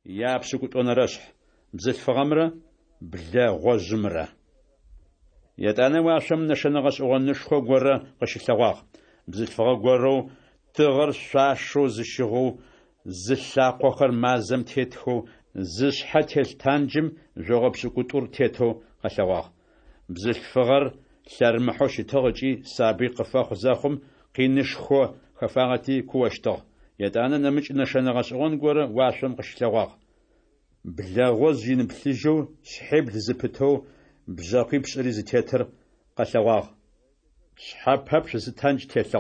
يابسكوت ونرشح بزيت فغمرة بلا غوزمرة يتانا واشم نشنغس أغنشخو غورا قشلواق بزيت فغا غورو تغر شاشو زشغو زشاقوخر مازم تيتخو زشحة تانجم جوغب سكوتور تيتو قشلواق بزيت فغر شرمحوش تغجي سابق فاخزاخم قينشخو خفاغتي كوشتغ يتانا نمج نشنغس أغنغورا واشم قشلواق بلا غوز جين بلجو شحب لزبتو بجاقي بشري زتيتر قشلواق شحب هبش زتانج تيتغ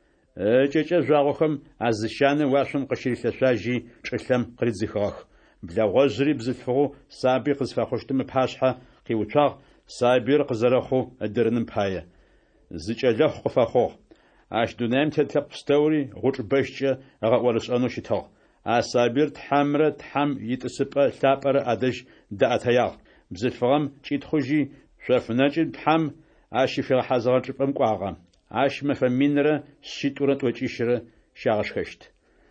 جيجا جاغوخم عزشان واشم قشري لشاجي شلم قريد زخاخ بلا غوزري بزفغو سابق زفاخوشتم باشحة قيوتاغ سابير قزرخو الدرنم باية زيجالخ قفاخو عاش دونام تتلق ستوري غوش بشجة غورس أنو شتاغ سابير تحمر تحم يتسبق ثابر أدج دأتياغ بزفغم جيت خوجي شافناجي تحم عاش في حزار جبم قواغم عاش مفهمينرا شيتورت وجيشرا شاغشخشت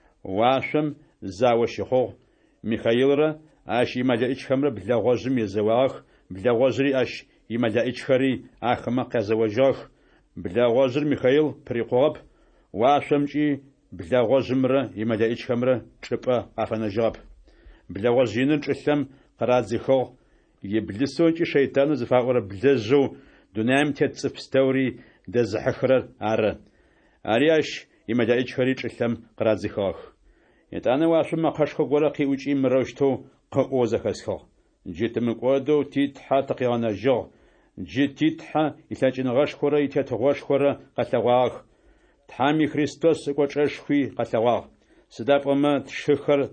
واشم زاوشخو ميخايلرا عاش يماجئش خمر بلا غوزم يزواخ بلا غوزري اش يماجئش خري اخما قزوجاخ بلا غوزر ميخايل بريقوب واشمجي بلا غوزمرا يماجئش خمر تشبا افنجاب بلا غوزينر تشلم قرازيخو يبلسوجي شيطان زفاغر بلزو دونام تتصف ستوري دزحخرر ار ارياش يماجئش خري تشلم قرازيخوخ يتانا واشم قشخو غورقي وجي مروشتو قوزخسخو جيتم قودو تيتحا تقيانا جو جيت تيتحا يتاجن غش خورا يتات غش خورا قتلواخ تحامي خريستوس قوچشخوي قتلواخ سداف اما تشخر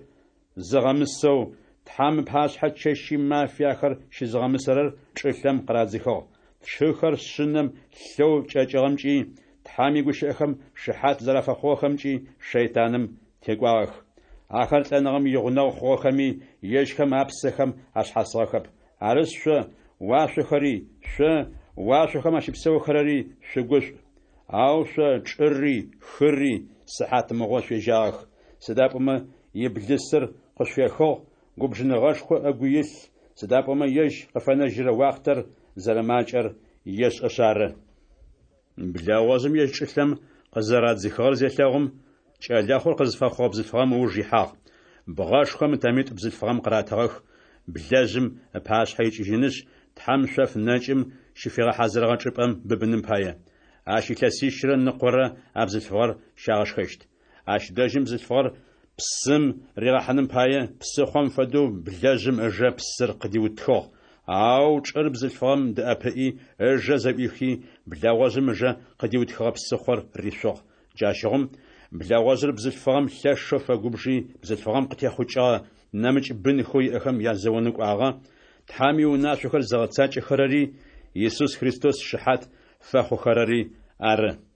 زغمسو تحام باش حتشي ما فياخر شي زغمسرر چلم قرازيخو تشخر شنم لو چاچغمچي تحامي گوشخم شحات زرفخوخمچي شيطانم تيقواخ آخر تنغم يغنو خوخمي يشخم أبسخم أشحصاخب عرس شو واشخري شو واشخم أشبسو خرري شقوش أو شو چري خري صحات مغوش جاخ سدابما يبلسر قشفيخو قبجن غشخو أقويس سدابما يش قفنجر واختر زلماجر يش أشار بلا وازم يش إسلام قزرات زخار زيتلاغم شالاخور قزفاخو بزفغام وجيحاغ بغاش خم تاميت بزفغام قراتغخ بلازم باش حيج جنش تحم شاف ناجم شفيغا حازرغا چبام ببنم بايا عاشي كاسيشر نقرا ابزفغار شاغش خشت عاش داجم بزفغار بسم ريغحنم بايا بسخوم فدو بلازم اجا بسر قدي وتخو او چر بزفغام دابي اجا زبيخي بلاوازم اجا قدي وتخو بسخور ريشوغ جاشغم بلا غزر بزفغم شاف غبشي بزفغم قتيخوچا نمج بن خوي اخم يازونق اغا تحامي وناس خل زغتاچ خرري يسوع خريستوس شحات فخو خرري ار